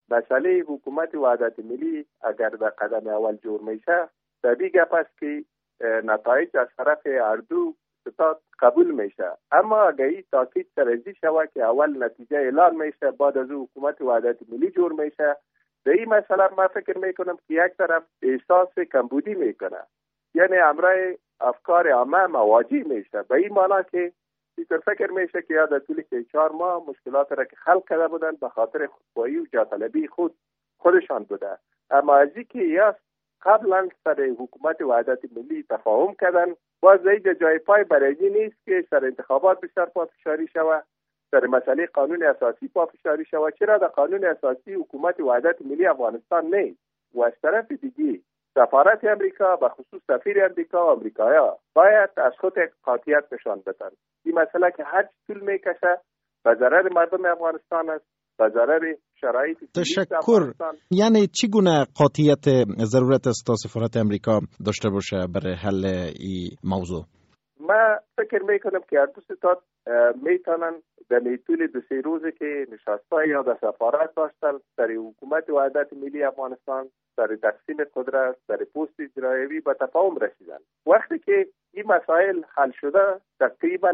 مسئله حکومت وحدت ملی اگر در قدم اول جور میشه طبیعی گپ است که نتایج از طرف اردو ستاد قبول میشه، اما اگر این تاکید سرزی شود که اول نتیجه اعلان میشه بعد از او حکومت وحدت ملی جور میشه، در این مسئله من فکر میکنم که یک طرف احساس کمبودی میکنه، یعنی امرای افکار عامه مواجه میشه، به این معنی که فکر میشه که در طول 4 ماه مشکلات را که خلق کرده بودن به خاطر خودخواهی و جاطلبی خودشان بوده، اما از اینکه یا قبلا سر حکومت وحدت ملی تفاهم کردن، باز اینجا جای پای برای نیست که سر انتخابات بیشتر پافشاری شود، سر مسئله قانون اساسی پافشاری شود. چرا در قانون اساسی حکومت وحدت ملی افغانستان نیست و از طرف دیگه سفارت امریکا به خصوص سفیر امریکا و امریکایا باید از خود قاطعیت نشان بدن. این مسئله که هر طول میکشه به ضرر مردم افغانستان است، به ضرر شرایط تشکر. یعنی چگونه قاطعیت ضرورت است تا سفارت امریکا داشته باشه برای حل این موضوع؟ من فکر میکنم که هر دو ستاد میتونن در طول 2-3 روزی که نشستای یا در سفارت داشتن سر حکومت وحدت ملی افغانستان، سر تقسیم قدرت، سر پست اجرایی به تفاهم رسیدن. وقتی که این مسائل حل شده تقریبا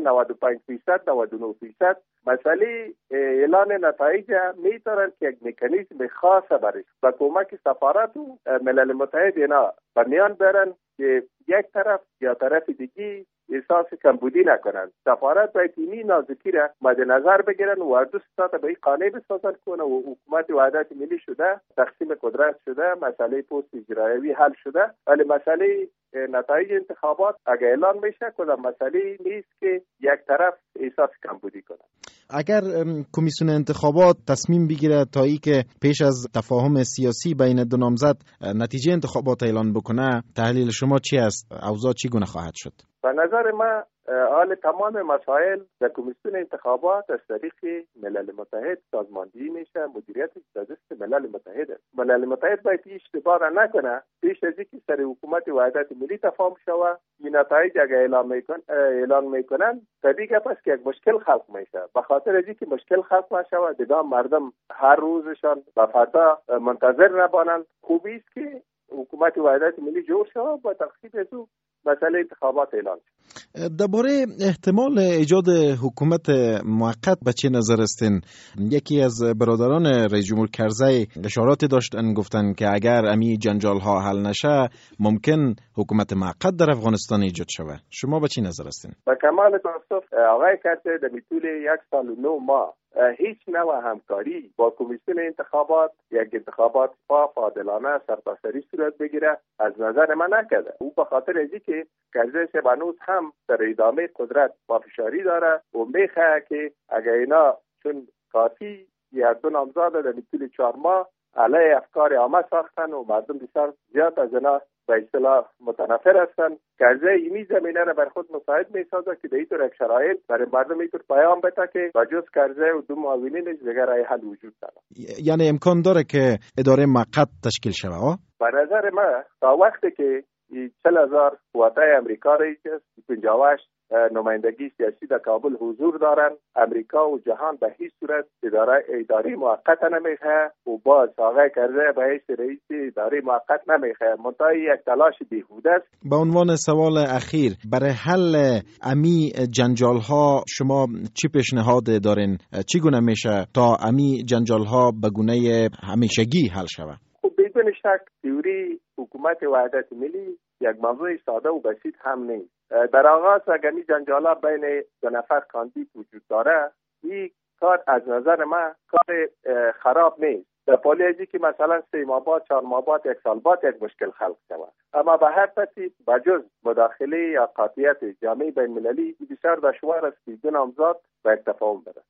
95% 99% مسئله اعلان نتایج میتونن که یک مکانیزم خاص برش با کمک سفارت و ملل متحد اینا به میان برن که یک طرف یا طرف دیگی احساس کمبودی نکنند. سفارت باید این نازکی را مد نظر بگیرن و هر دو ستاد به این قانع بسازن کنه و حکومت وحدت ملی شده، تقسیم قدرت شده، مسئله پست اجرایی حل شده، ولی مسئله نتایج انتخابات اگر اعلان میشه کدام مسئله نیست که یک طرف احساس کمبودی کنه. اگر کمیسیون انتخابات تصمیم بگیره تا ای که پیش از تفاهم سیاسی بین دو نامزد نتیجه انتخابات اعلان بکنه، تحلیل شما چی است؟ اوضاع چگونه خواهد شد؟ به نظر من حال تمام مسائل در کمیسیون انتخابات از طریق ملل متحد سازماندهی میشه، مدیریت دست ملل متحد است. ملل متحد باید اشتباه را نکنه، پیش از اینکه سر حکومت وحدت ملی تفاهم شود این نتایج اگر اعلان میکنن طبیعی است که یک مشکل خلق میشه. به خاطر از اینکه مشکل خلق نشه دیگه مردم هر روزشان به فردا منتظر نبانند، خوبی است که حکومت وحدت ملی جور شود با تقسیم از او مسئله انتخابات اعلان شد. درباره احتمال ایجاد حکومت موقت به چه نظر استین؟ یکی از برادران رئیس جمهور کرزی اشاراتی داشتن، گفتن که اگر امی جنجال ها حل نشه ممکن حکومت موقت در افغانستان ایجاد شود. شما به چه نظر استین؟ با کمال تاسف آقای کرزی در طول 1 سال و 9 ماه هیچ نوع همکاری با کمیسیون انتخابات یک انتخابات پاک عادلانه سرتاسری صورت بگیره از نظر من نکرده. او به خاطر از اینکه کرزی شبانوز هم در ادامه قدرت پافشاری داره و میخواه که اگر اینا چون کافی یک دو نامزد در طول 4 ماه علیه افکار عامه ساختن و مردم بسیار زیاد از اینا به اصطلاح متنفر هستند، کرزی اینی زمینه را بر خود مساعد میسازه که به این طور یک شرایط برای مردم این طور پیام بده که با جز کرزی و 2 معاونینش دیگر راه حل وجود داره. یعنی امکان داره که اداره موقت تشکیل شود؟ به نظر من تا وقتی که 40,000 قواتای امریکا رئیس 58 نمایندگی سیاسی در کابل حضور دارن، امریکا و جهان به هیچ صورت اداره موقت نمیخواه و باز آقای کرزی به هیچ رئیس اداره موقت نمیخواه. منتها یک تلاش بیهوده است. به عنوان سوال اخیر، برای حل امی جنجال ها شما چی پیشنهاد دارین؟ چگونه میشه تا امی جنجال ها به گونه همیشگی حل شود؟ خب بدون شک تئوری حکومت وحدت ملی یک موضوع ساده و بسیط هم نیست. در آغاز اگر این جنجالات بین 2 نفر کاندید وجود داره، این کار از نظر من کار خراب نیست. در پالی ازی که مثلا 3 ماه بعد 4 ماه بعد 1 سال بعد یک مشکل خلق شود، اما به هر ترتیب بجز مداخله یا قاطعیت جامعه بین المللی بسیار دشوار است که 2 نامزد به یک تفاهم برسند.